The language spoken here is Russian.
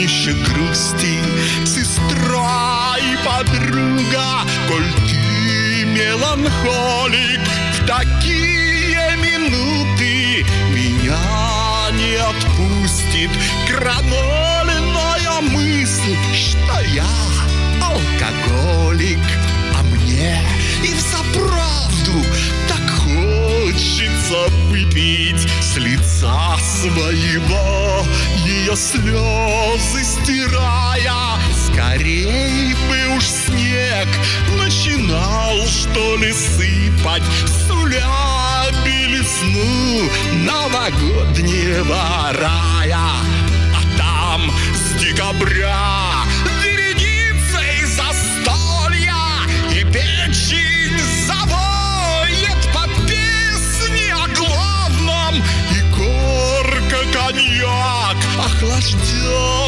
еще грусти, сестра и подруга, коль ты меланхолик, в такие минуты меня не отпустит крамольная мысль, что я алкоголик, а мне и взаправду так хочется выпить с лица своего, ее слезы стирая. Скорей бы уж снег начинал, что ли, сыпать, суля белизну новогоднего рая. А там с декабря вереницей застолья, и печень завоет под песни о главном, и горько коньяк охлаждает